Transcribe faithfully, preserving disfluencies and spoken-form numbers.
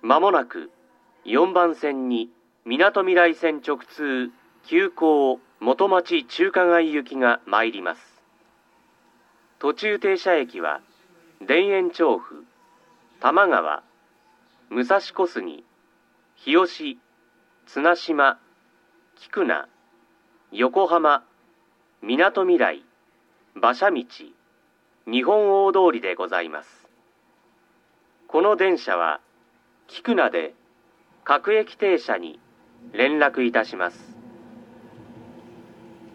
まもなくよんばん線にみなとみらい線直通急行元町中華街行きが参ります。途中停車駅は田園調布、玉川、武蔵小杉、日吉、綱島、菊名、横浜、みなとみらい、馬車道、日本大通りでございます。この電車は菊名で各駅停車に連絡いたします。